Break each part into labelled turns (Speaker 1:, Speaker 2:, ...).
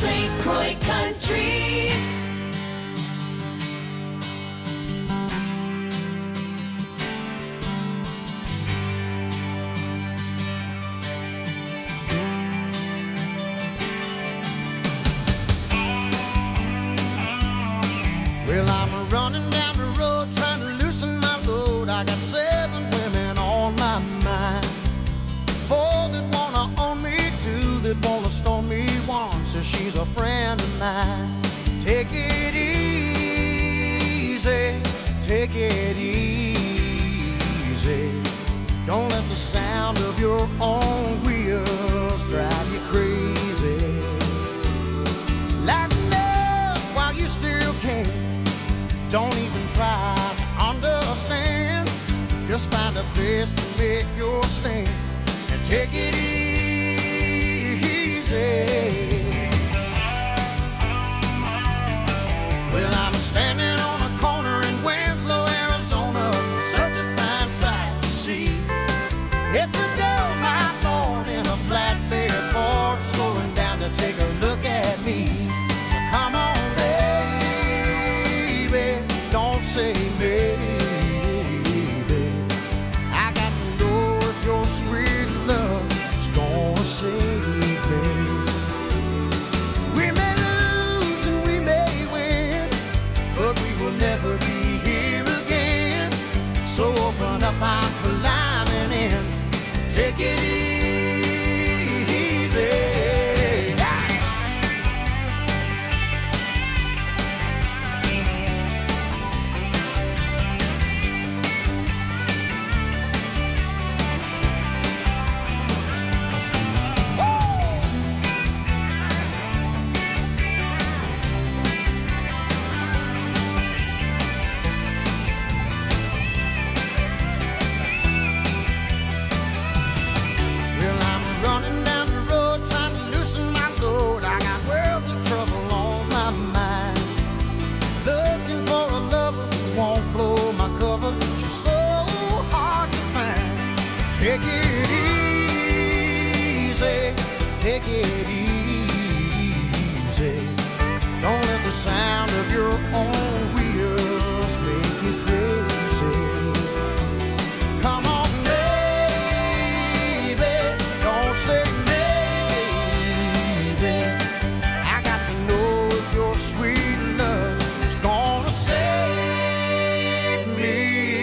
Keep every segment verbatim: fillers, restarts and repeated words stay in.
Speaker 1: Saint Croix Country.
Speaker 2: Well, I'm running down the road trying to loosen my load. I got seven women on my mind. Four that wanna own me, two that wanna stone me, one says she's a friend of mine. Take it easy, take it easy. Don't let the sound of your own wheels drive you crazy. Lighten up while you still can. Don't even try to understand. Just find a place to make your stand and take it easy. Well, I'm standing on a corner in Winslow, Arizona. Such a fine sight to see. It's a dull night morning in a flatbed Ford, slowing down to take a look at me. So come on, baby, don't say maybe. I got to know if your sweet love is gonna save me. We may lose and we may win, but we will never be here again. So open up, I'm climbing in. Take it easy. Take it easy, take it easy. Don't let the sound of your own wheels make you crazy. Come on, baby, don't say maybe. I got to know if your sweet love is gonna save me.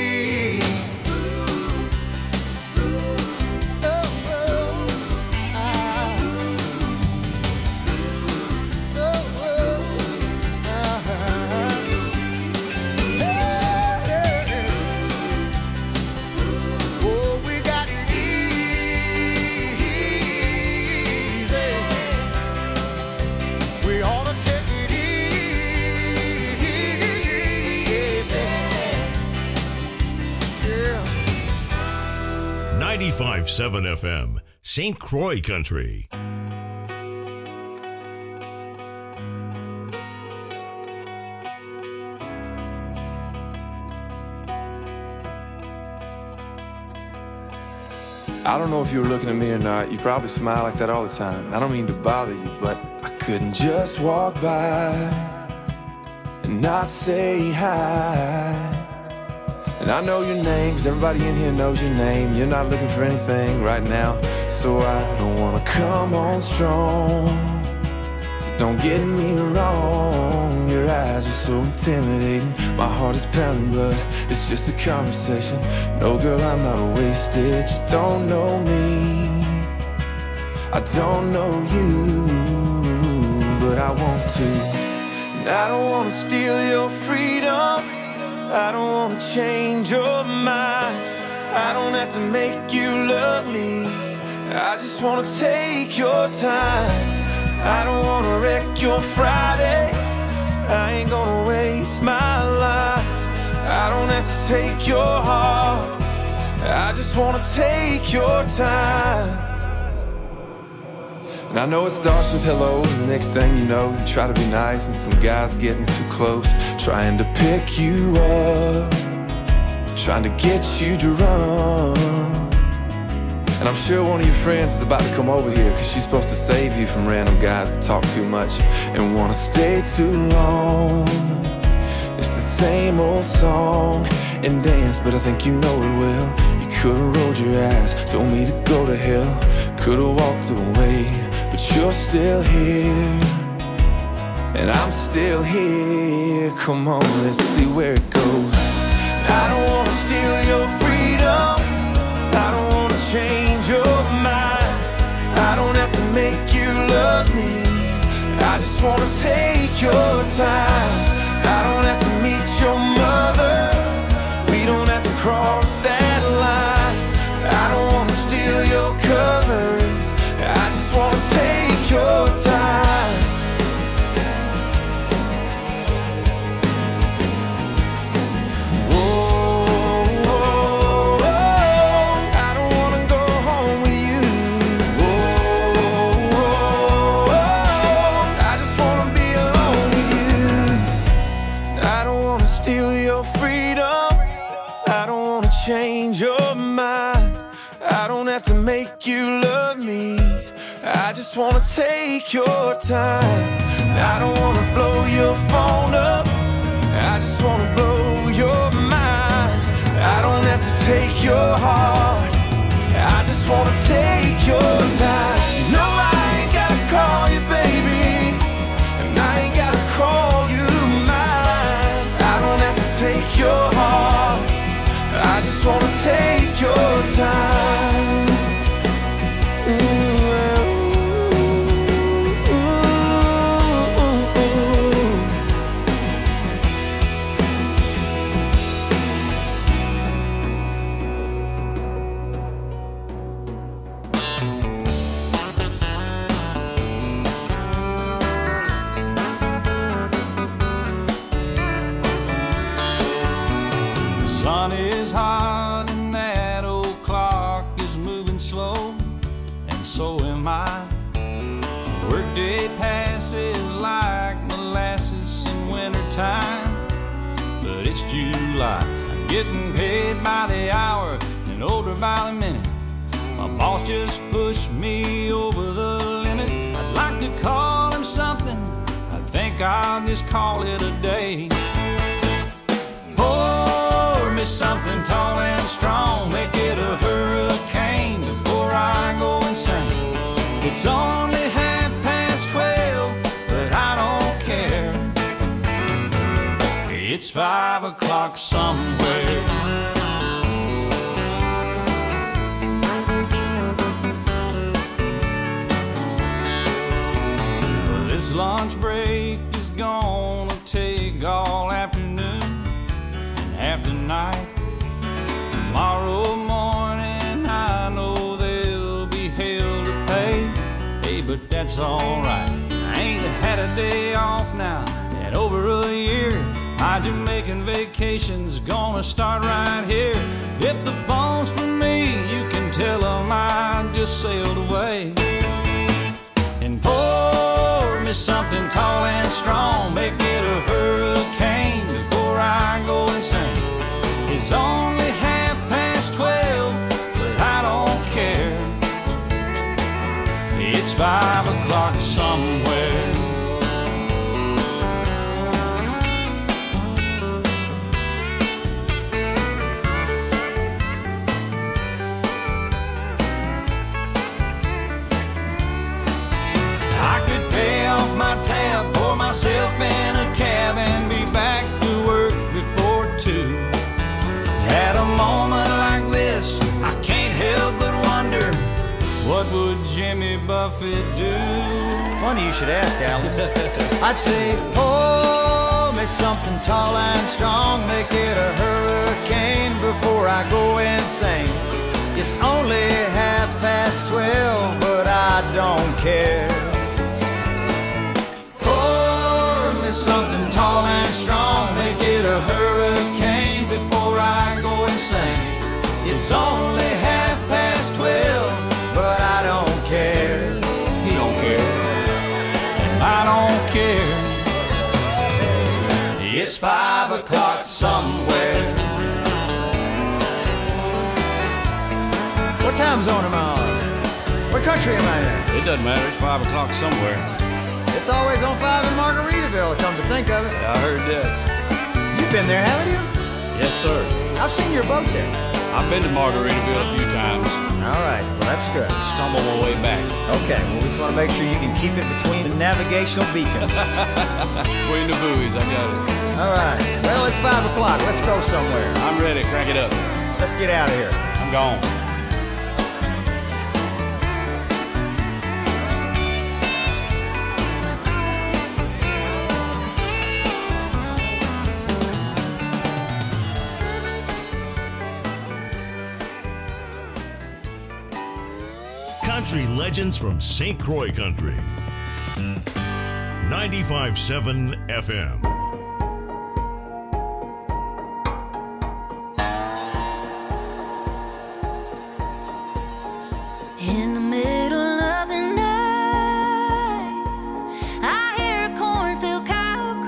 Speaker 3: ninety-five point seven F M, Saint Croix Country.
Speaker 4: I don't know if you were looking at me or not. You probably smile like that all the time. I don't mean to bother you, but I couldn't just walk by and not say hi. And I know your name, 'cause everybody in here knows your name. You're not looking for anything right now, so I don't wanna come on strong. Don't get me wrong, your eyes are so intimidating. My heart is pounding, but it's just a conversation. No, girl, I'm not wasted. You don't know me, I don't know you, but I want to. And I don't wanna steal your freedom, I don't wanna change your mind. I don't have to make you love me, I just wanna take your time. I don't wanna wreck your Friday, I ain't gonna waste my life. I don't have to take your heart, I just wanna take your time. And I know it starts with hello, and the next thing you know, you try to be nice, and some guy's getting too close, trying to pick you up, trying to get you to run. And I'm sure one of your friends is about to come over here, cause she's supposed to save you from random guys that talk too much and wanna stay too long. It's the same old song and dance, but I think you know it well. You could've rolled your eyes, told me to go to hell, could've walked away, but you're still here, and I'm still here. Come on, let's see where it goes. I don't wanna steal your freedom, I don't wanna change your mind, I don't have to make you love me, I just wanna take your time. I don't have to meet your mother, we don't have to cross that line. I don't wanna steal your covers, I just wanna take your time. Whoa, whoa, whoa, I don't wanna go home with you. Whoa, whoa, whoa, I just wanna be alone with you. I don't wanna steal your freedom, I don't wanna change your mind, I don't have to make you love me, I just wanna take your time. I don't wanna blow your phone up, I just wanna blow your mind. I don't have to take your heart, I just wanna take your time. No, I ain't gotta call you baby, and I ain't gotta call you mine. I don't have to take your heart, I just wanna take your time. Ooh, ooh, ooh, ooh.
Speaker 5: The sun is hot and that old clock is moving slow, and so am I. Workday passes like molasses in wintertime, but it's July. I'm getting paid by the hour and older by the minute. My boss just pushed me over the limit. I'd like to call him something, I think I'll just call it a day. Pour me something tall and strong, make it a hurricane before I go insane. It's only half past twelve, but I don't care. It's five o'clock somewhere. This lunch break is gonna take all afternoon and half the night. Tomorrow morning I know there'll be hell to pay. Hey, but that's alright, I ain't had a day off now in over a year. My Jamaican vacation's gonna start right here. If the phone's for me, you can tell them I just sailed away. And pour me something tall and strong, make it a hurricane before I go insane. It's only half past twelve, but I don't care. It's five o'clock somewhere. I could pay off my tab, pour myself in a cab, and be back to work before two. At a moment like this, I can't help but wonder, what would Jimmy Buffett do?
Speaker 2: Funny you should ask, Alan. I'd say, pour me something tall and strong, make it a hurricane before I go insane. It's only half past twelve, but I don't care. Pour me something tall and strong, make it a hurricane before I go insane. It's only half past twelve, but I don't care.
Speaker 5: He don't care, and I don't care.
Speaker 2: It's five o'clock somewhere. What time zone am I on? What country am I in?
Speaker 5: It doesn't matter. It's five o'clock somewhere.
Speaker 2: It's always on five in Margaritaville, come to think of it.
Speaker 5: Yeah, I heard that.
Speaker 2: You've been there, haven't you?
Speaker 5: Yes, sir.
Speaker 2: I've seen your boat there.
Speaker 5: I've been to Margaritaville a few times.
Speaker 2: All right, well, that's good.
Speaker 5: Stumbled my way back.
Speaker 2: Okay, well, we just want to make sure you can keep it between the navigational beacons.
Speaker 5: Between the buoys, I got it.
Speaker 2: All right, well, it's five o'clock. Let's go somewhere.
Speaker 5: I'm ready. Crank it up.
Speaker 2: Let's get out of here.
Speaker 5: I'm gone.
Speaker 3: Country legends from Saint Croix Country. ninety-five point seven F M.
Speaker 1: In the middle of the night, I hear a cornfield cow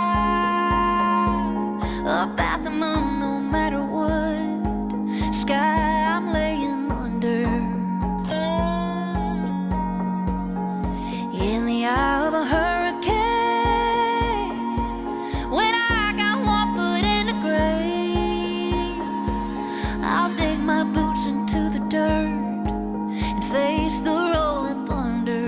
Speaker 1: cry about the moon. No matter what sky I'm laying under, in the eye of a hurricane, when I got one foot in the grave, I'll dig my boots into the dirt and face the rolling thunder.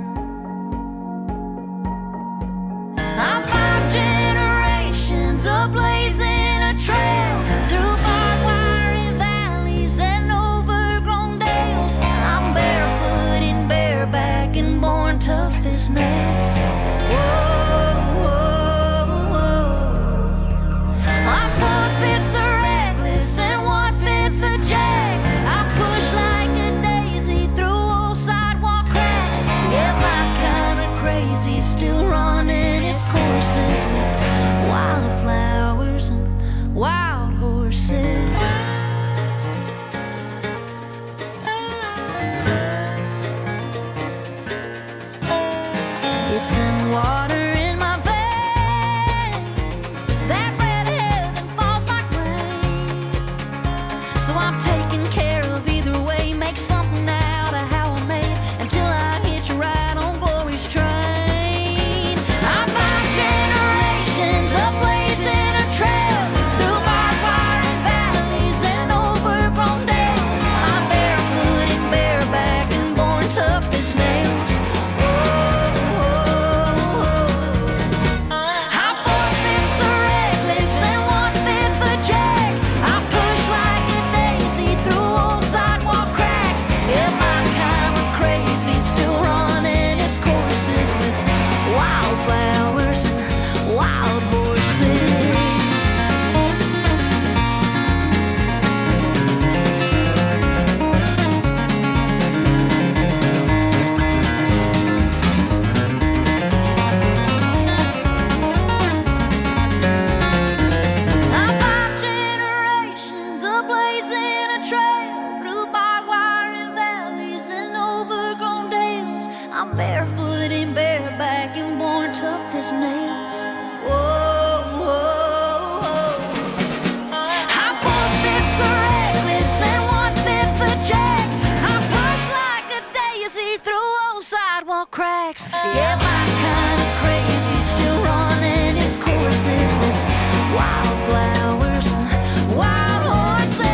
Speaker 1: I'm five generations of blazing a trail through barbed wire valleys and overgrown dales. I'm barefoot and bareback and born tough as nails. Whoa, whoa, whoa. I'm four-fifths a reckless and one-fifth a jack. I push like a daisy through old sidewalk cracks. Yeah, my kind of crazy still running its courses with wildflowers and wild horses. It's in water in my veins, that red heaven falls like rain. So I'm taking care of either way, make something out of how I made until I hitch a ride on glory's train. I'm five generations of blazing a trail through barbed wire and valleys and overgrown dales. I'm barefoot and bareback and born tough as nails. I'm four-fifths a reckless and one-fifth a jack. I push like a daisy through old sidewalk cracks. Yeah, my kind of crazy still running its courses with wildflowers and wild horses. I'm five generations of blazing a trail through barbed wire and valleys and overgrown dales. I'm barefoot and bareback and born tough as nails. Whoa, whoa, whoa. I'm four-fifths a reckless and one-fifth a jack. I push like a daisy through old sidewalk cracks. Yeah, my kind of crazy still running its courses with wildflowers and wild horses.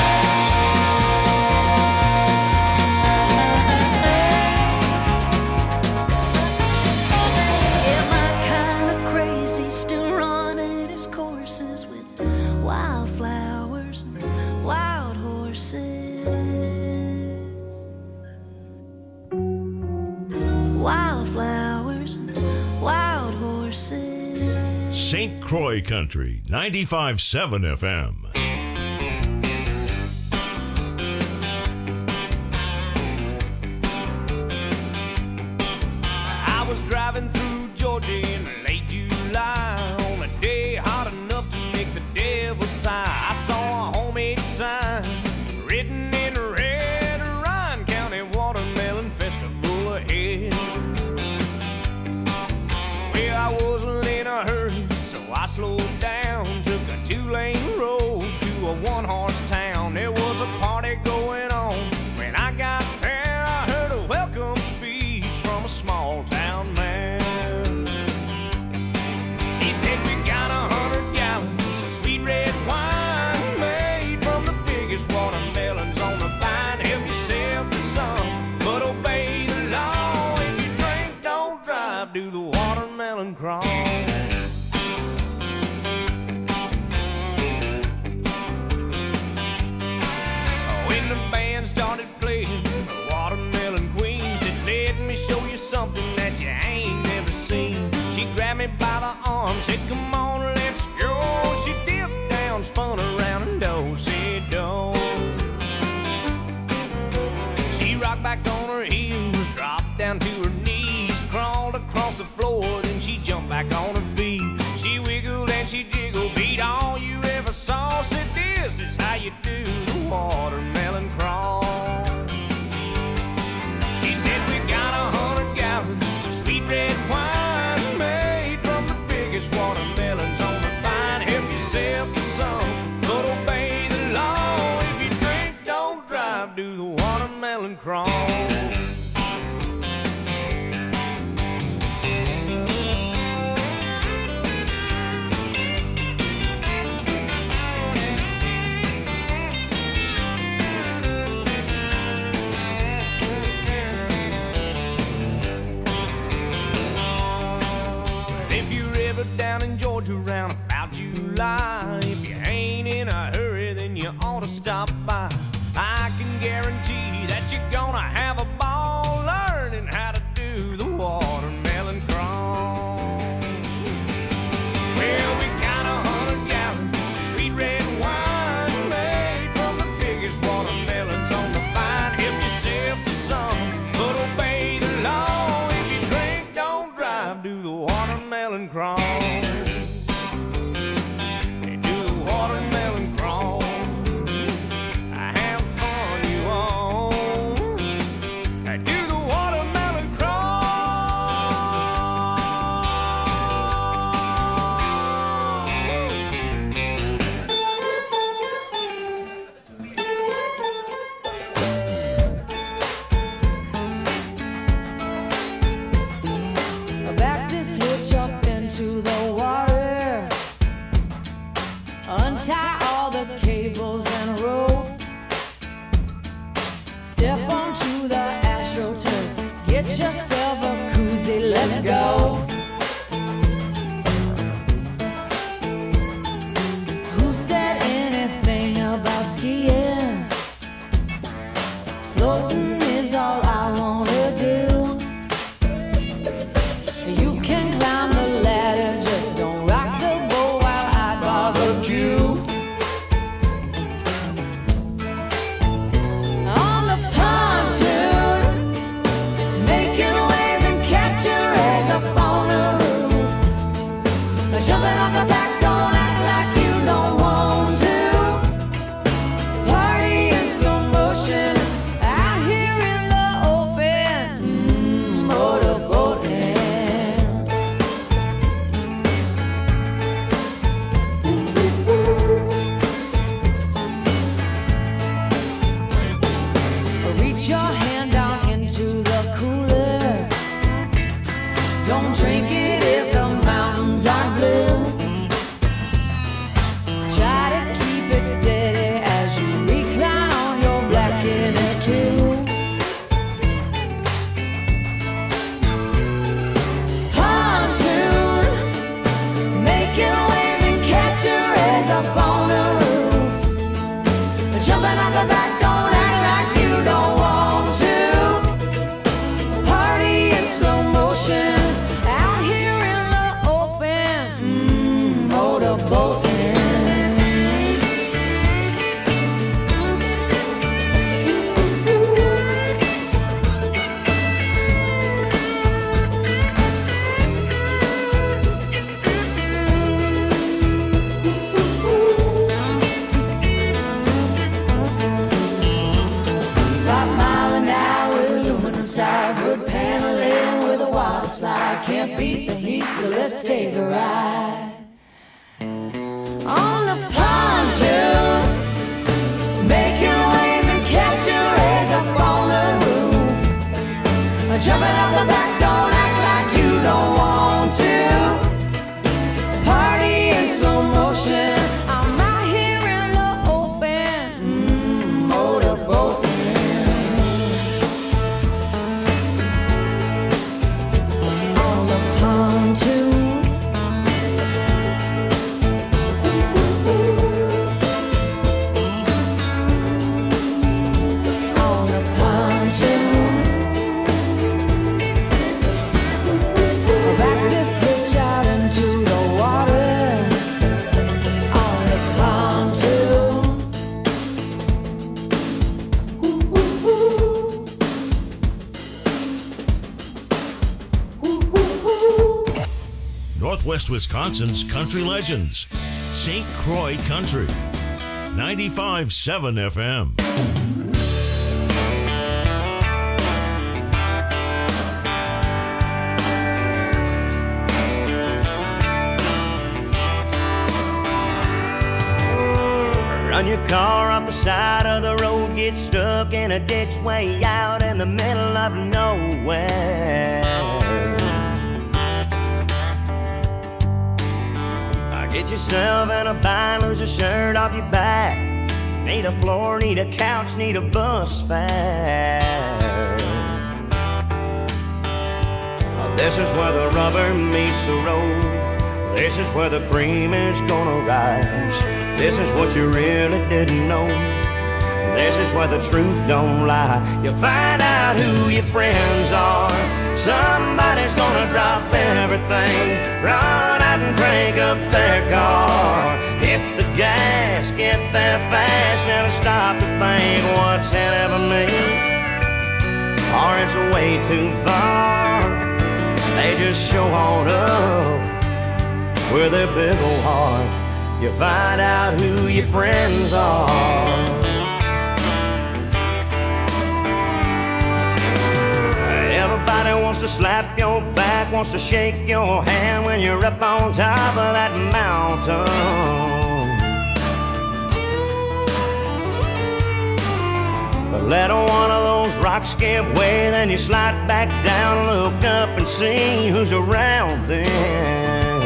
Speaker 1: Yeah, my kind of crazy still running its courses with wildflowers and wild horses. Wildflowers and wild horses.
Speaker 3: Saint Croix Country, ninety-five point seven F M.
Speaker 6: I was driving through Georgia in late July on a day hot enough to make the devil sigh. I saw a homemade sign written in red, Ryan County Watermelon Festival ahead. Well, I wasn't in a hurry, so I slowed down, took a two-lane road to a one-horse town. There was a party going on. When I got there, I heard a drive, do the watermelon crawl. When the band started playing the Watermelon Queen, said, let me show you something that you ain't never seen. She grabbed me by the arm, said, come on, let's go. She dipped down, spun around and do-si-do. She rocked back on her heels, dropped down to her knees, crawled across the floor, then she jumped back on her feet. She wiggled and she jiggled, beat all you ever saw. Said, this is how you do the watermelon crawl. She said, we got a hundred gallons of sweet red wine made from the biggest watermelons on the vine. Help yourself to some, but obey the law. If you drink, don't drive, do the watermelon crawl. Down in Georgia around about July, if you ain't in a hurry, then you ought to stop by. I can guarantee that you're gonna have a ball learning how to do the watermelon crawl. Well, we got a hundred gallons of sweet red wine made from the biggest watermelons on the vine. Help yourself to some, but obey the law. If you drink, don't drive, do the watermelon crawl.
Speaker 7: Jumping off the back, don't act like you don't want to. Party in slow motion. I'm out here in the open, mm, motorboating. On the
Speaker 3: Northwest Wisconsin's country legends. Saint Croix Country. ninety-five point seven F M.
Speaker 6: Run your car off the side of the road, get stuck in a ditch way out in the middle of nowhere. Get yourself in a bind, lose a shirt off your back. Need a floor, need a couch, need a bus fare. This is where the rubber meets the road. This is where the cream is gonna rise. This is what you really didn't know. This is where the truth don't lie. You find out who your friends are. Somebody's gonna drop everything, run out and crank up their car. Hit the gas, get there fast, never stop to think what's in it for me, or it's way too far. They just show on up with their big old heart. You find out who your friends are. Everybody wants to slap your back, wants to shake your hand when you're up on top of that mountain. But let one of those rocks give way, then you slide back down, look up and see who's around then.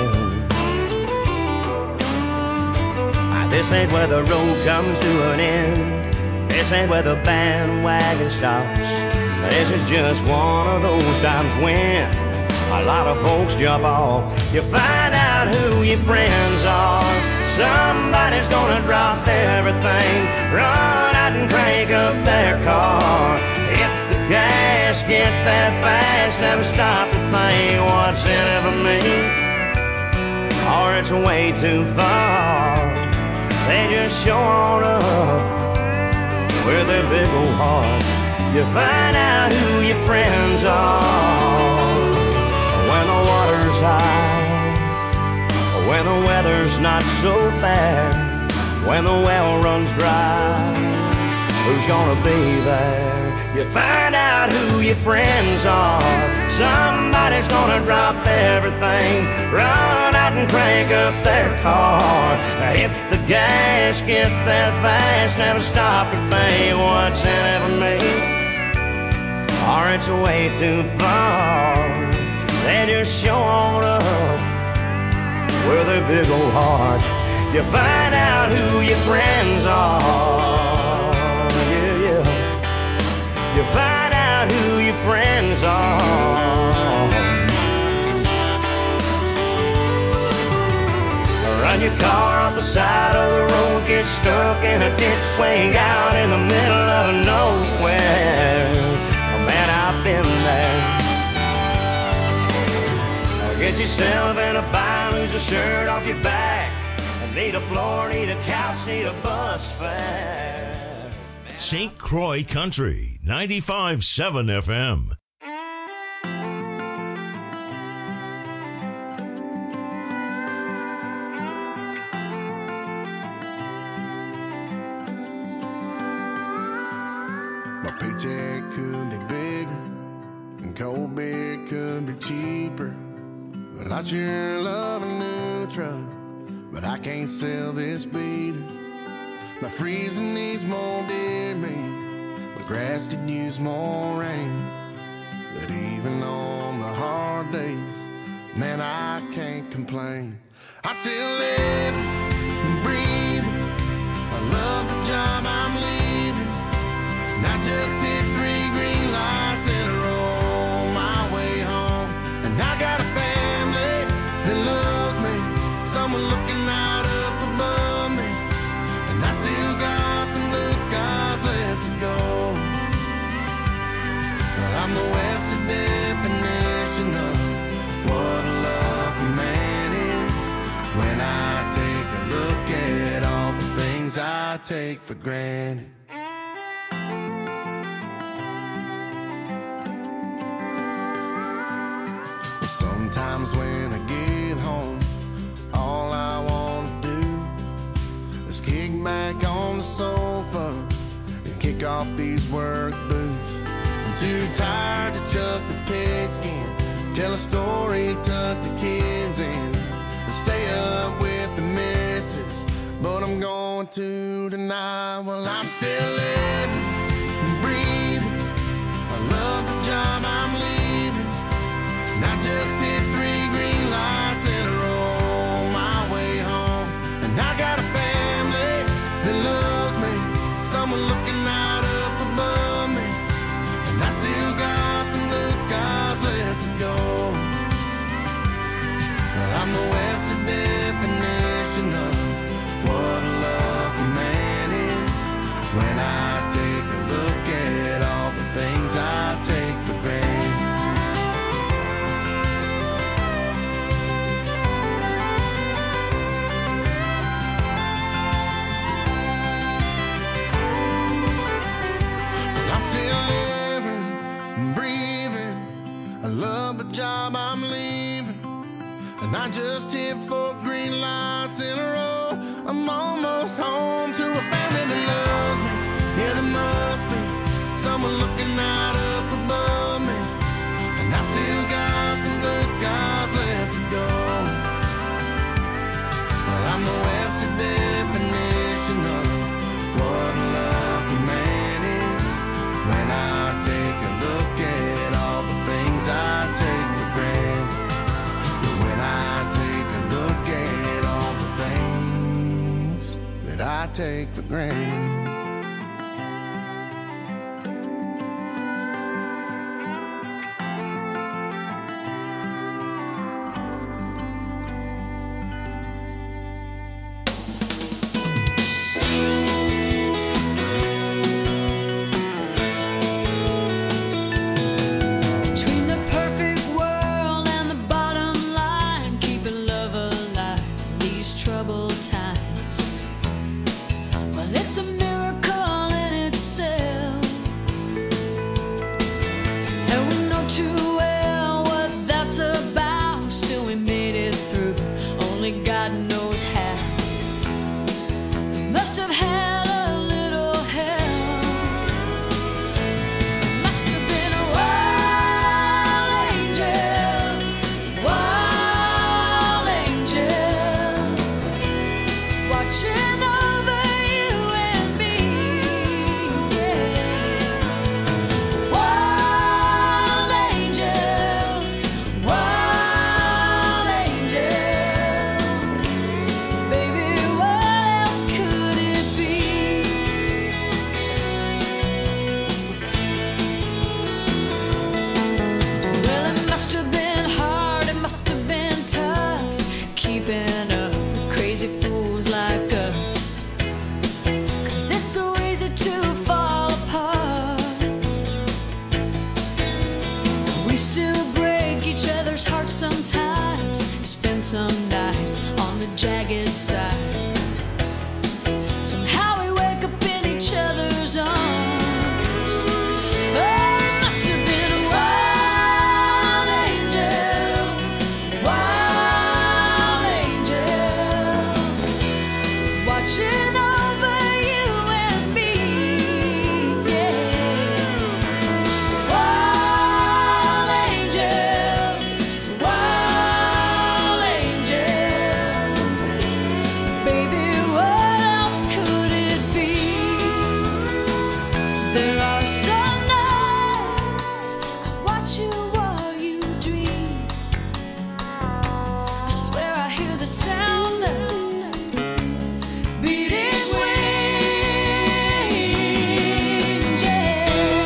Speaker 6: This ain't where the road comes to an end. This ain't where the bandwagon stops. This is just one of those times when a lot of folks jump off. You find out who your friends are. Somebody's gonna drop everything, run out and crank up their car. Hit the gas, get there fast, never stop to think what's in it for me, or it's way too far. They just show on up with their big old heart. You find out who your friends are when the water's high, when the weather's not so bad, when the well runs dry. Who's gonna be there? You find out who your friends are. Somebody's gonna drop everything, run out and crank up their car. Hit the gas, get there fast, never stop to think what's in it for me, or it's way too far. They just show on up with their big old heart. You find out who your friends are. Yeah, yeah. You find out who your friends are. Run your car off the side of the road, get stuck in a ditch way out in the middle of nowhere. Man, I've been there. Get yourself in a bind, lose a shirt off your back. Need a floor, need a couch, need a bus fare.
Speaker 3: Saint Croix Country, ninety-five point seven F M.
Speaker 2: My paycheck could be bigger and cold beer could be cheaper, but I sure love a new truck, but I can't sell this beater. My freezer needs more deer meat, my grass could use more rain, but even on the hard days, man, I can't complain. I'm still living and breathing. I love the job I'm leaving. And I just hit three green lights in a row on my way home. And I got a family that loves me, someone looking out up above me. And I still got some blue skies left to go. But I'm the Webster definition of what a lucky man is, when I take a look at all the things I take for granted. Sometimes when I get home off these work boots. I'm too tired to chuck the pigskin, tell a story, tuck the kids in, and stay up with the missus. But I'm going to tonight. Well, I'm still living and breathing. I love the job I'm leaving, and I just hit three green lights in a row on my way home. And I got a family that loves me, someone looking out up above me, and I still got some blue skies left to go. Well, I'm the Webster definition of what a lucky man is. When I take a look at all the things I take for granted. I'm still living and breathing. I love the job I'm leaving, and I just hit four green lights in a row. I'm almost home to a family that loves me. Yeah, there must be someone looking out up above me, and I still got some blue skies left to go. Well, I'm the Webster definition of what a lucky man is. When I take a look at all the things I take for granted. When I take a look at all the things that I take for granted.
Speaker 7: Between the perfect world and the bottom line, keeping love alive in these troubled times. Well, it's a miracle in itself, and we know too well what that's about. Still, we made it through. Only God knows how. We must have had a little help. Must have been wild angels, wild angels, watching over you and me. Yeah. Wild angels, wild angels. Baby, what else could it be? Well, it must have been hard, it must have been tough, keeping up with crazy fools like us. 'Cause it's so easy to fall apart. We still break each other's hearts sometimes, spend some nights on the jagged side. Somehow we wake up in each other's arms. Oh, it must have been wild angels, wild angels, watching over you and me. Yeah. Wild angels, wild angels. Baby, what else could it be? There are some nights I watch you while you dream. I swear I hear the sound of beating wings. Yeah.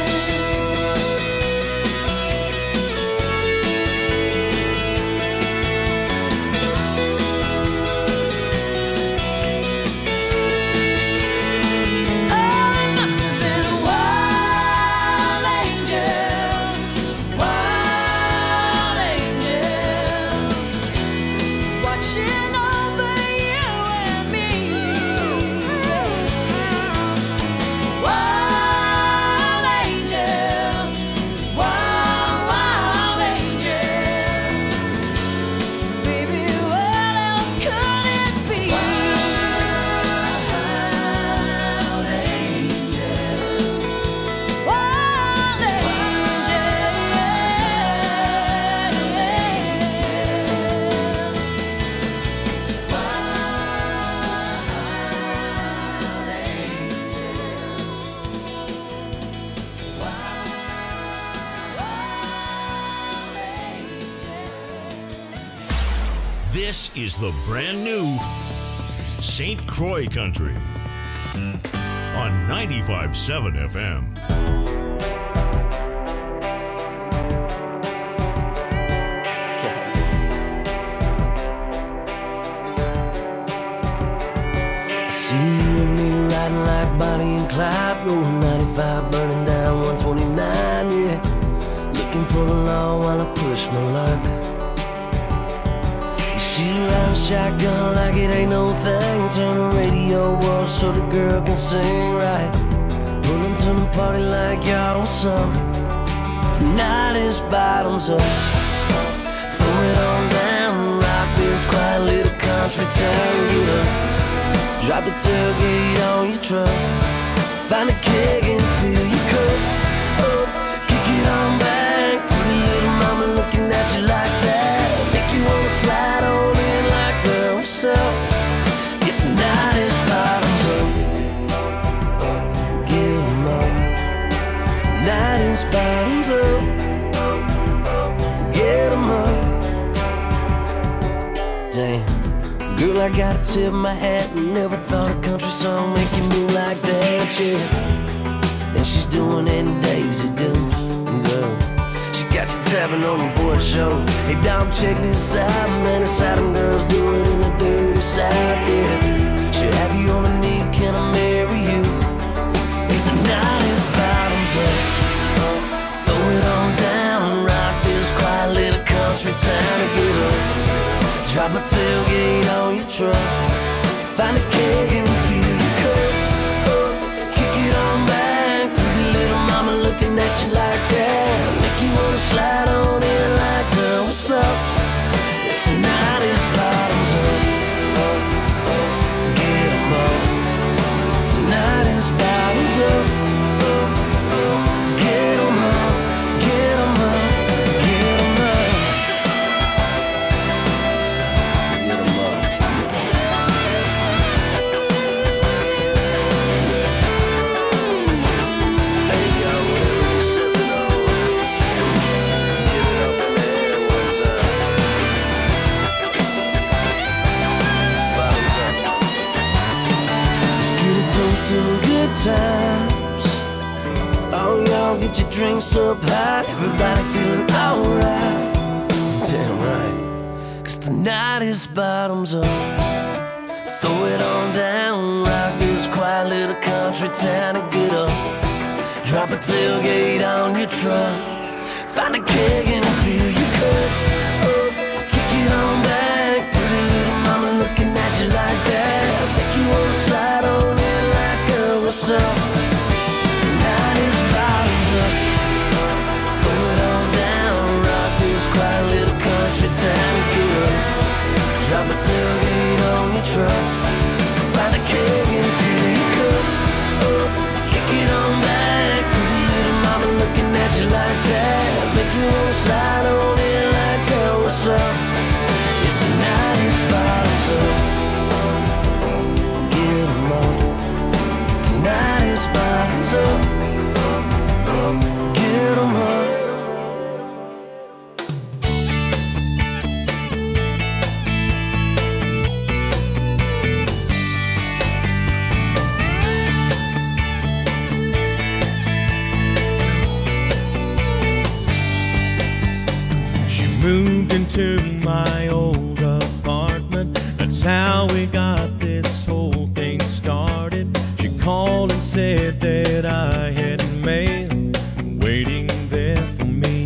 Speaker 7: Oh, it must have been wild angels, wild angels, watching over
Speaker 3: This is the brand new Saint Croix Country on ninety-five point seven F M.
Speaker 8: See you and me riding like Bonnie and Clyde, rolling ninety-five, burning down one twenty-nine, yeah. Looking for the law while I push my luck. She riding shotgun like it ain't no thing. Turn the radio off so the girl can sing right. Pulling to the party like y'all on some. Tonight is bottoms up. Throw it on down, rock this quiet little country town. Get up, drop the tailgate on your truck. Find a keg and fill your cup up. Kick it on back, pretty little mama looking at you like that. Make you wanna slide on in like, girl, what's up? It's tonight is bottoms up. Get 'em up. Tonight is bottoms up. Get 'em up. Damn. Girl, I gotta tip my hat. Never thought a country song make you move like that, yeah. And she's doing it in Daisy Dukes, girl. She got you tapping on the board show. Hey, dog, check this out, man. It's how them girls do it in the dirty South, yeah. She'll have you on her knee, can I marry you? Hey, tonight is bottoms up. Throw it on down, rock this quiet little country town to get up. Drop a tailgate on your truck. Find a keg and fill your cup up. Kick it on back, pretty little mama looking at you like that. Make you wanna slide on in like, girl, what's up? Tonight is bottoms up. Get 'em up. Tonight is bottoms up. Get 'em up. Get 'em up. Get 'em up. To the good times. Oh, y'all get your drinks up high. Everybody feeling alright. Damn right. Cause tonight is bottoms up. Throw it on down. Rock this quiet little country town and get up. Drop a tailgate on your truck. Find a keg and fill your cup up. Kick it on back. Pretty little mama looking at you like that. Make you wanna slide on in like, girl, what's up? Tonight is bottoms up. Throw it on down. Rock this quiet little country town and get up. Drop a tailgate on your truck. Find a keg and fill your cup up. Kick it on back. Pretty little mama looking at you like that. Make you wanna slide on in like, girl, what's up? Yeah, tonight is bottoms up. Get 'em up. Tonight is bottoms up. Get 'em up.
Speaker 9: Moved into my old apartment. That's how we got this whole thing started. She called and said that I had mail waiting there for me.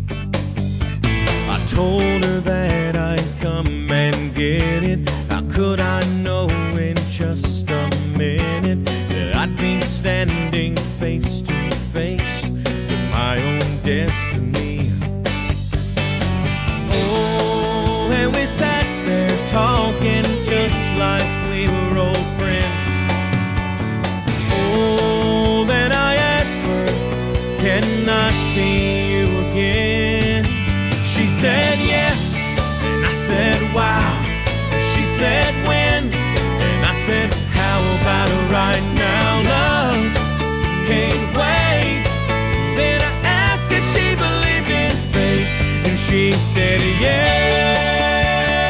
Speaker 9: I told her that I'd come and get it. How could I know in just a minute that I'd be standing face to face with my own destiny? Oh, and we sat there talking just like we were old friends. Oh, then I asked her, can I see you again? She said yes, and I said wow. She said when, and I said how about right now? Love can't wait. Then I asked if she believed in fate, and she said yeah.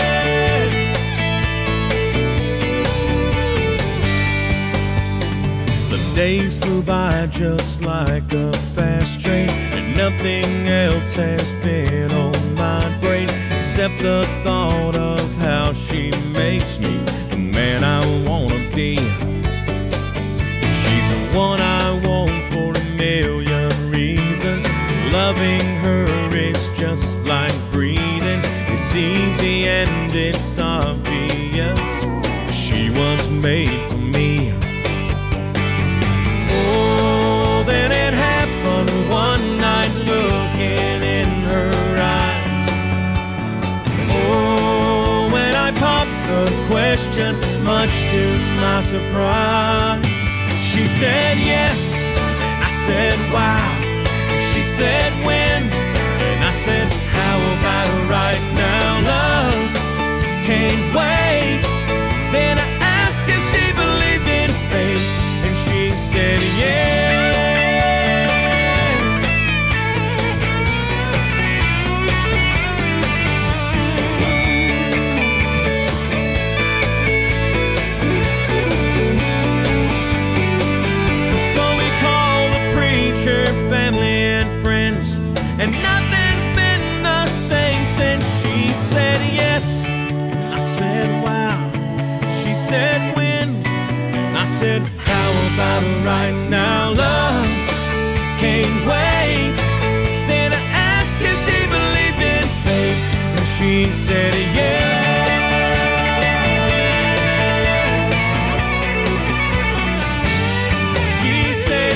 Speaker 9: days flew by just like a fast train, and nothing else has been on my brain except the thought of how she makes me the man I wanna be. She's the one I want for a million reasons. Loving her is just like breathing. It's easy and it's obvious. She was made for me. Oh, then it happened one night, looking in her eyes. Oh, when I popped the question, much to my surprise, she said yes. I said wow. She said when, and I said how about right now? Love can't wait. Then I asked if she believed in fate, and she said yes. So we called the preacher, family, and friends, and nothing's been the same since. She said yes. I said wow. She said when. I said how about right now? Love can't wait. Then I asked if she believed in fate, and she said yeah. She said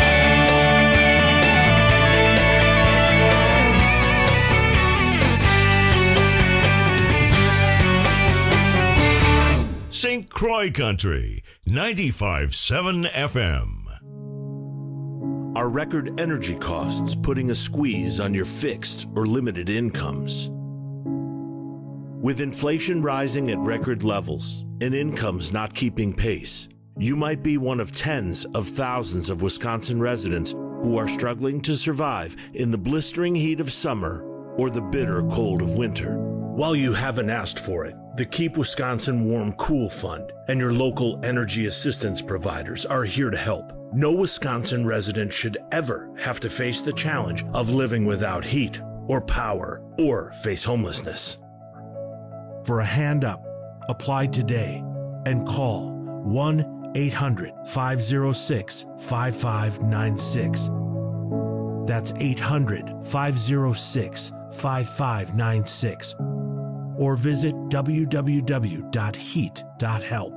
Speaker 3: yeah. Saint Croix Country, ninety-five point seven F M.
Speaker 10: Are record energy costs putting a squeeze on your fixed or limited incomes? With inflation rising at record levels and incomes not keeping pace, you might be one of tens of thousands of Wisconsin residents who are struggling to survive in the blistering heat of summer or the bitter cold of winter. While you haven't asked for it, the Keep Wisconsin Warm Cool Fund and your local energy assistance providers are here to help. No Wisconsin resident should ever have to face the challenge of living without heat or power or face homelessness. For a hand up, apply today and call one eight hundred, five oh six, five five nine six. That's eight hundred, five oh six, five five nine six. Or visit w w w dot heat dot help.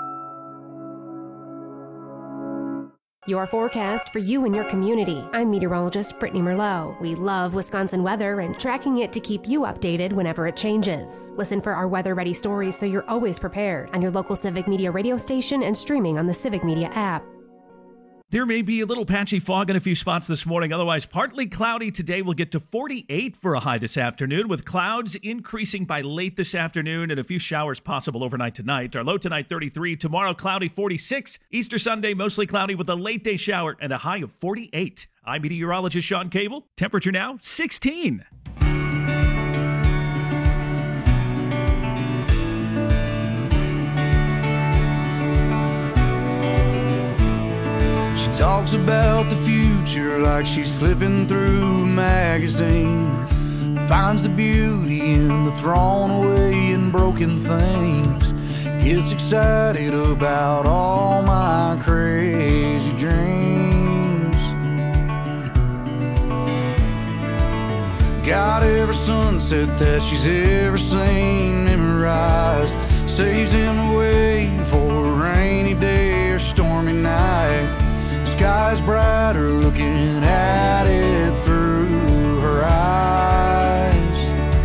Speaker 11: Your forecast for you and your community. I'm meteorologist Brittany Merlot. We love Wisconsin weather and tracking it to keep you updated whenever it changes. Listen for our weather-ready stories so you're always prepared on your local Civic Media radio station and streaming on the Civic Media app.
Speaker 12: There may be a little patchy fog in a few spots this morning. Otherwise, partly cloudy today. We'll get to forty-eight for a high this afternoon, with clouds increasing by late this afternoon and a few showers possible overnight tonight. Our low tonight, thirty-three. Tomorrow, cloudy, forty-six. Easter Sunday, mostly cloudy with a late day shower and a high of forty-eight. I'm meteorologist Sean Cable. Temperature now, sixteen.
Speaker 2: Talks about the future like she's flipping through a magazine. Finds the beauty in the thrown away and broken things. Gets excited about all my crazy dreams. Got every sunset that she's ever seen memorized. Saves him away for a rainy day or stormy night. Sky's brighter looking at it through her eyes.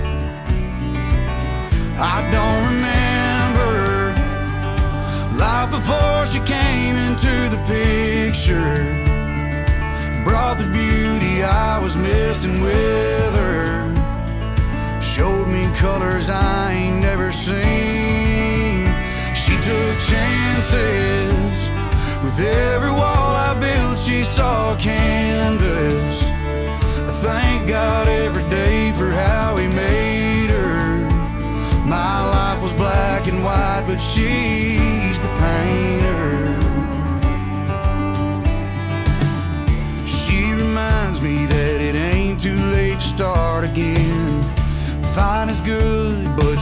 Speaker 2: I don't remember life before she came into the picture. Brought the beauty I was missing with her. Showed me colors I ain't never seen. She took chances. With every wall I built, she saw a canvas. I thank God every day for how he made her. My life was black and white, but she's the painter.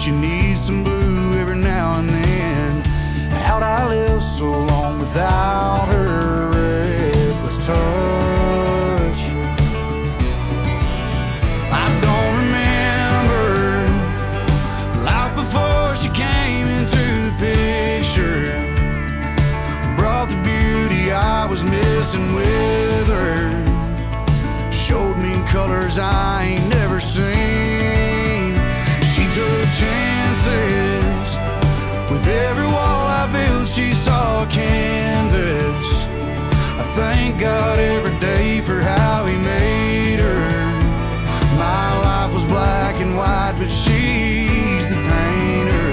Speaker 2: she needs some blue every now and then. How'd I live so long without her reckless touch? I don't remember life before she came into the picture. Brought the beauty I was missing with her. Showed me colors I ain't never seen. She took chances. With every wall I built, she saw a canvas. I thank God every day for how He made her. My life was black and white, but she's the painter.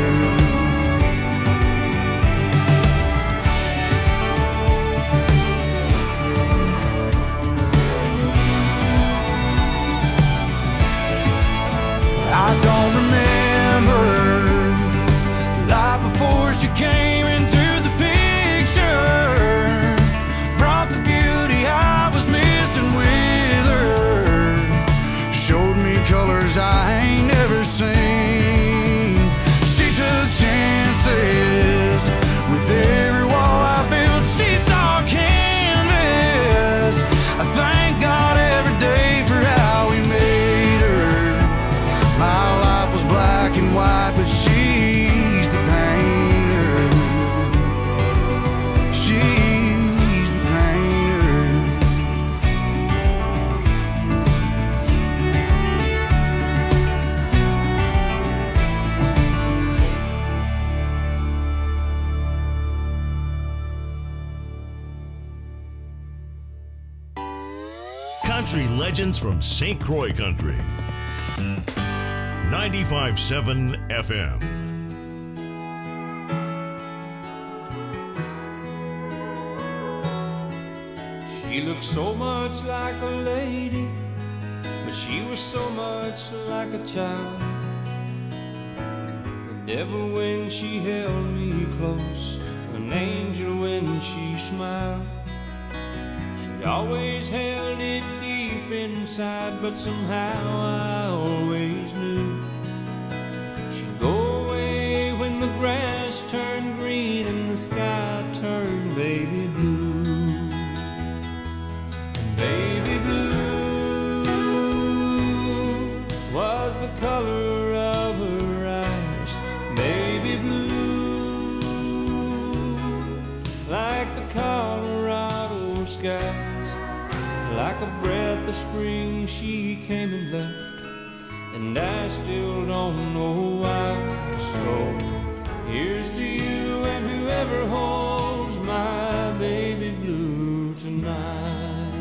Speaker 2: I don't remember life before she came into the picture. Brought the beauty I was missing with her. Showed me colors I ain't never seen. She took chances. With every wall I built, she saw canvas. I thank God every day for how He made her. My life was black and white, but she's the painter. She's the painter.
Speaker 3: Country legends from Saint Croix Country. ninety-five point seven F M.
Speaker 5: She looked so much like a lady, but she was so much like a child. The devil when she held me close, an angel when she smiled. She always held it deep inside, but somehow I always knew she'd go away when the grass turned green and the sky turned baby blue. And baby blue was the color of her eyes. Baby blue, like the Colorado skies. Like a breath of spring she came and left, and I still don't know why. So here's to you and whoever holds my baby blue tonight.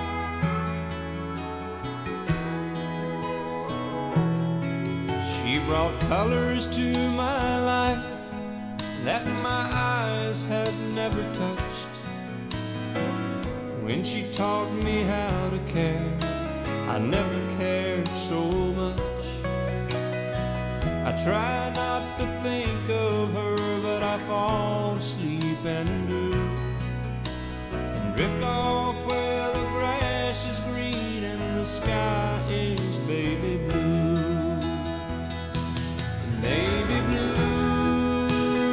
Speaker 5: She brought colors to my life that my eyes had never touched. When she taught me how to care, I never cared so much. I try not to think of her, but I fall asleep and do, and drift off where the grass is green and the sky is baby blue. And baby blue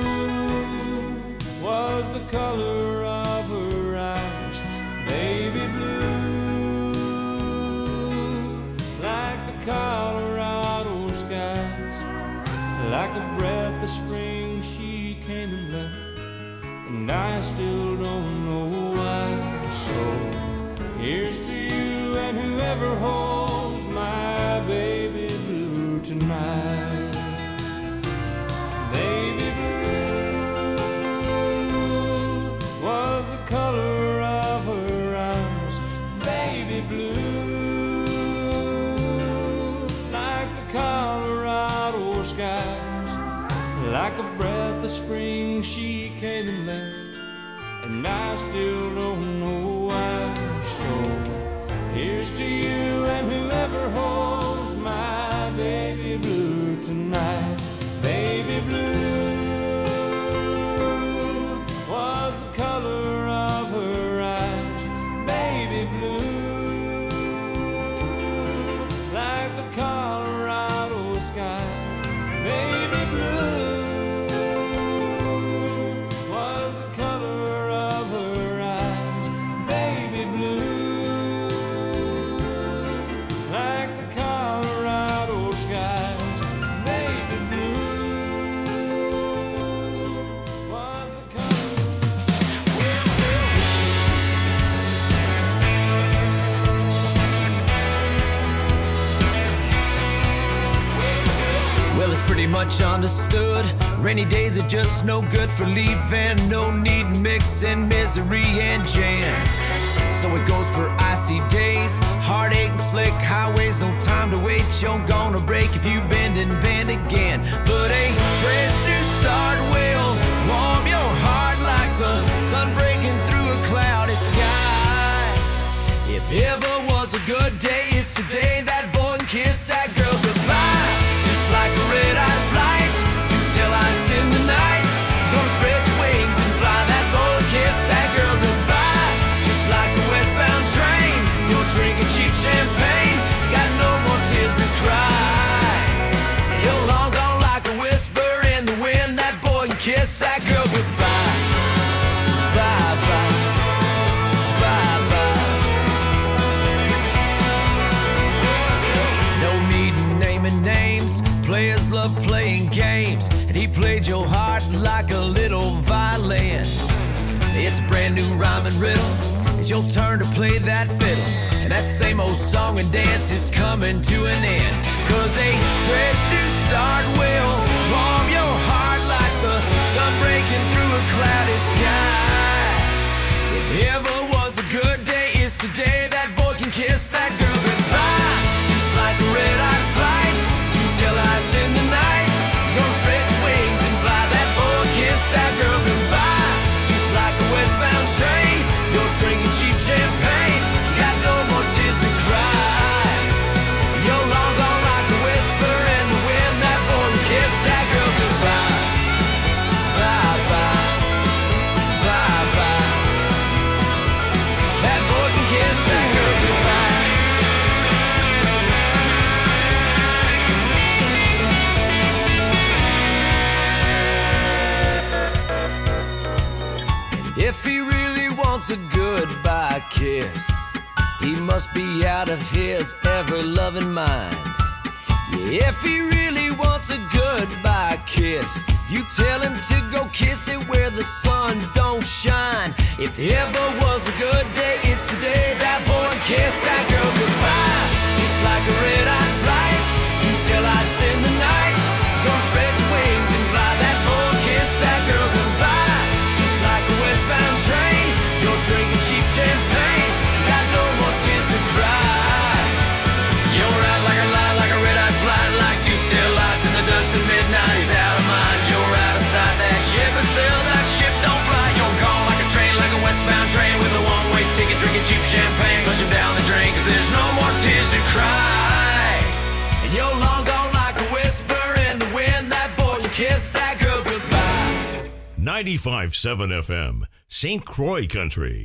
Speaker 5: was the color of her eyes. Baby blue, like the Colorado skies. Like a breath of spring she came and left, and I still don't know why. So here's to you and whoever holds my baby blue tonight. Baby blue was the color of her eyes. Baby blue, like the Colorado skies. Like a breath of spring she came and left, and I still don't know why. So here's to you and whoever holds my baby blue tonight. Baby blue was the color of her eyes. Baby blue, like the Colorado skies. Baby
Speaker 6: much understood. Rainy days are just no good for leaving. No need mixing misery and jam. So it goes for icy days, heartache and slick highways. No time to wait, you're gonna break if you bend and bend again. But a fresh new start will warm your heart like the sun breaking through a cloudy sky. If ever was a good day, it's today. That boy can kiss that girl goodbye. Just like a red-eye flight to tell lights in the night. Gonna spread your wings and fly. That boy can kiss that girl goodbye. Just like a westbound train, you're drinking cheap champagne. Got no more tears to cry. You're long gone like a whisper in the wind. That boy can kiss that girl goodbye. Bye bye. Bye bye. No need in naming names. Players love playing games, and he played your heart like a little violin. It's a brand new rhyme and riddle. It's your turn to play that fiddle, and that same old song and dance is coming to an end. Cause a fresh new start will warm your heart like the sun breaking through a cloudy sky. If ever was a good day, it's today. That boy can kiss that girl goodbye. Just like a red-eye flight to tell lights in the night. Gonna spread your wings and fly. That boy kiss that girl goodbye. Just like a westbound train, you're drinking cheap champagne. Got no more tears to cry. You're long gone like a whisper in the wind. That boy can kiss that girl goodbye. Bye bye. Bye bye. That boy can kiss that girl goodbye. If he really wants a goodbye kiss, he must be out of his ever-loving mind. Yeah, if he really wants a goodbye kiss, you tell him to go kiss it where the sun don't shine. If there ever was a good day, it's today. That boy kiss that girl goodbye. Just like a red-eye flight to tell lights in the night. Gonna spread your wings and fly. That boy kiss that girl goodbye. Just like a westbound train, you're drinking cheap champagne. Got no more tears to cry. You're out like a light, like a red-eye flight, like two tail lights in the dust of midnight. He's out of mind, you're out of sight. That ship and sail, that ship don't fly. You're gone like a train, like a westbound train with a one-way ticket, drinking cheap champagne. Push him down the drain, cause there's no more tears to cry. And you're long gone like a whisper in the wind. That boy can kiss that girl goodbye.
Speaker 3: ninety-five point seven F M, Saint Croix Country.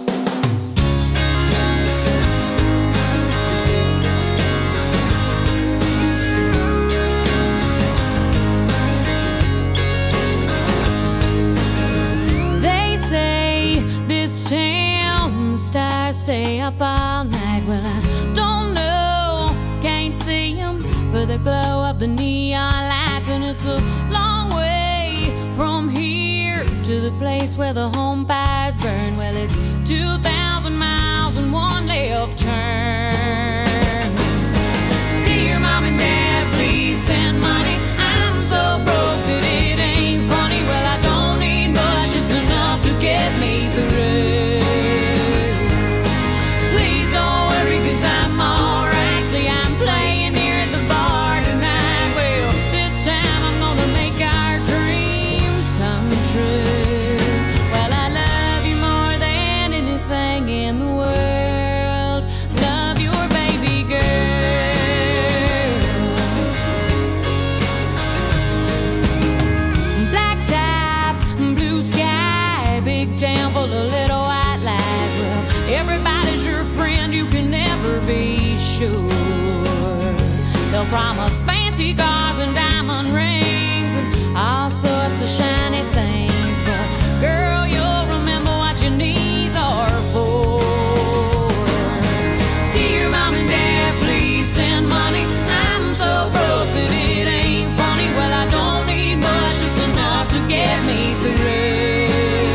Speaker 13: They say this town stars stay up all night. Well, I don't know, can't see them for the glow of the neon lights. And it's a long way from here to the place where the home fires burn. Well, it's two thousand miles and one left turn. Dear mom and dad, please send money. I'm so broke that it ain't funny. Well, I don't need much, just enough to get me through. Please don't worry, cause I'm alright. See, I'm playing here at the bar tonight. Well, this time I'm gonna make our dreams come true. Well, I love you more than anything in the world. Love your baby girl. Black top, blue sky, big town full of little white lies. Well, everybody's your friend, you can never be sure. They'll promise fancy cars and diamond rings and all sorts of shiny things. But girl, you'll remember what your knees are for. Dear mom and dad, please send money. I'm so broke that it ain't funny. Well, I don't need much, just enough to get me through.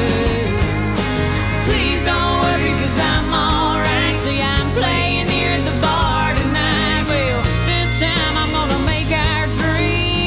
Speaker 13: Please don't worry, cause I'm alright. See, I'm playing here at the bar tonight. Well, this time I'm gonna make our dreams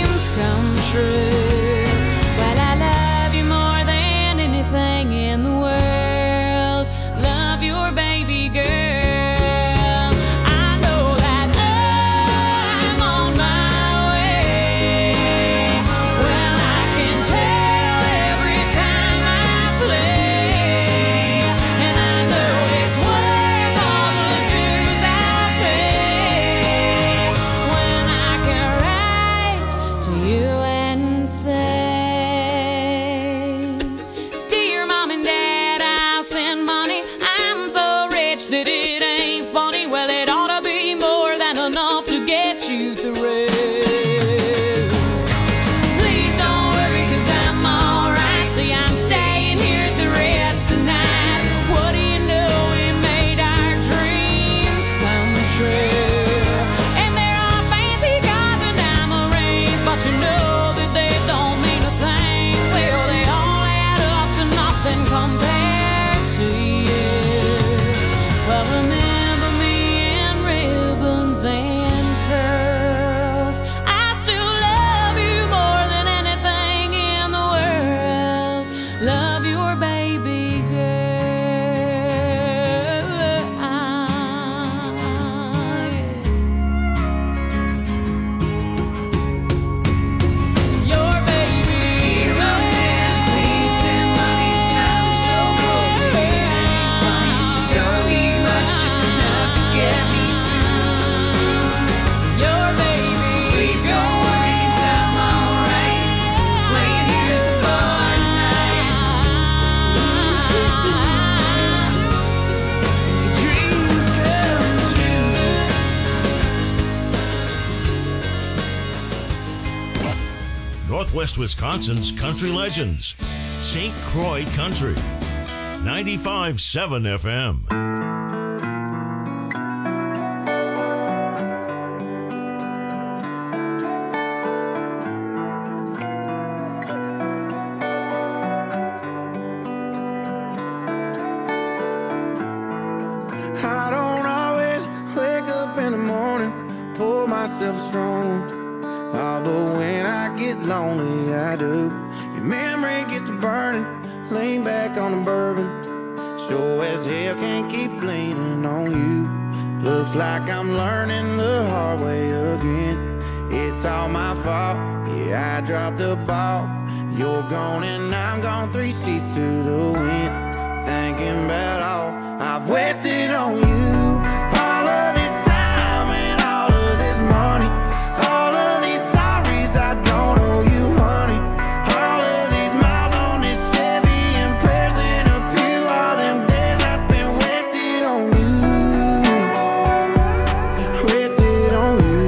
Speaker 3: Northwest Wisconsin's country legends. Saint Croix Country. ninety-five point seven F M.
Speaker 2: I don't always wake up in the morning, pour myself a strong. Oh, but when I get lonely, I do. Your memory gets to burning, lean back on the bourbon. Sure as hell can't keep leaning on you. Looks like I'm learning the hard way again. It's all my fault, yeah, I dropped the ball. You're gone and I'm gone, three seats to the wind. Thinking about all I've wasted on you. All of this time and all of this money. All of these sorries I don't owe you, honey. All of these miles on this Chevy and prayers in a pew. All them days I spent wasted on you. Wasted on you.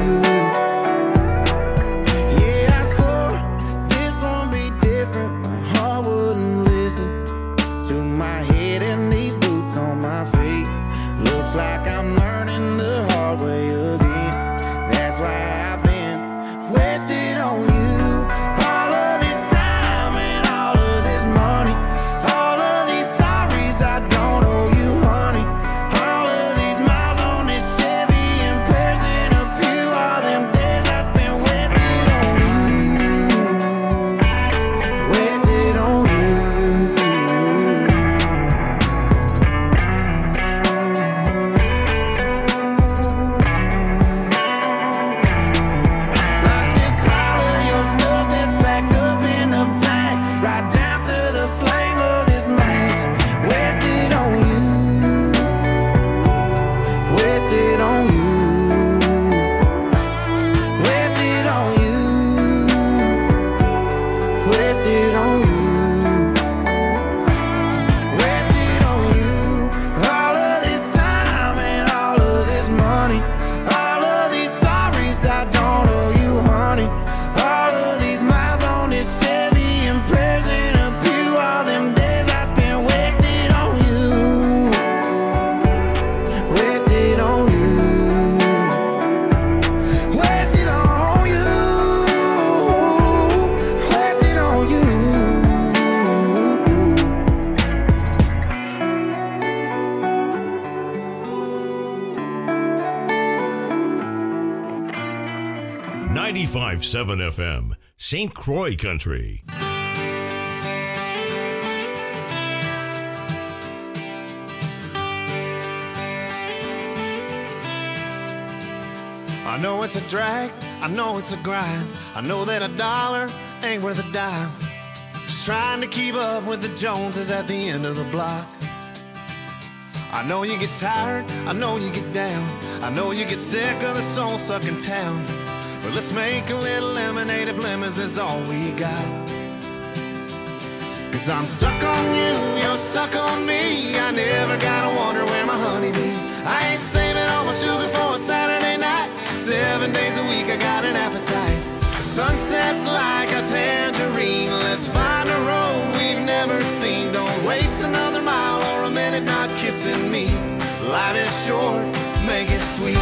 Speaker 2: Yeah, I swore this won't be different. My heart wouldn't listen to my head and these boots on my feet. Looks like I'm learning the hard way again. That's why I've been wasted on you. All of this time and all of this money. All of these sorries I don't owe you, honey. All of these miles on this Chevy and prayers in a pew. All them days I spent wasted on you. Wasted on you. Like this pile of your stuff that's packed up in the back, right down to the flame of this match. Wasted on you. Wasted on you. Wasted on you. Wasted on you. Wasted on you. All of this time and all of this money. All of these sorries I don't owe you, honey. All of these miles on this Chevy and prayers in a pew. All them days I spent wasted on you. Wasted on you. Wasted on you. Wasted on you.
Speaker 3: ninety-five point seven F M. Saint Croix Country.
Speaker 6: I know it's a drag, I know it's a grind. I know that a dollar ain't worth a dime. Just trying to keep up with the Joneses at the end of the block. I know you get tired, I know you get down. I know you get sick of the soul-sucking town. But let's make a little lemonade if lemons is all we got. Cause I'm stuck on you, you're stuck on me. I never gotta wonder where my honey be. I ain't saving all my sugar for a Saturday night. Seven days a week I got an appetite. The sunset's like a tangerine. Let's find a road we've never seen. Don't waste another mile or a minute not kissing me. Life is short, make it sweet.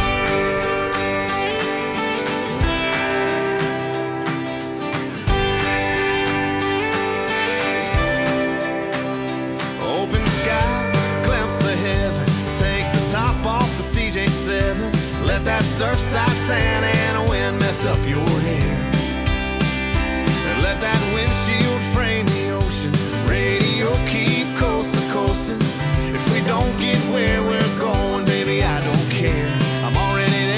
Speaker 6: Open sky, glimpse of heaven. Take the top off the C J seven. Let that surfside sand and a wind mess up your hair. And let that windshield frame the ocean. Radio keep coast to coasting. If we don't get where we're going, baby, I don't care. I'm already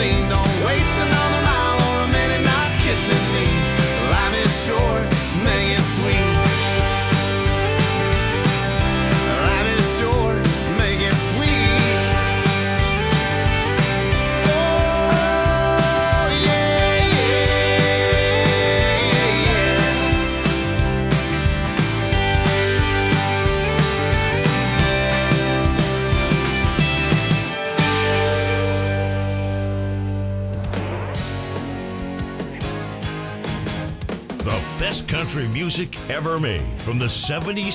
Speaker 2: me. Don't waste another mile or a minute not kissing me. Life is short, make it sweet. Life is short, make it sweet. Oh, yeah, yeah, yeah.
Speaker 3: The best country music ever made from the seventies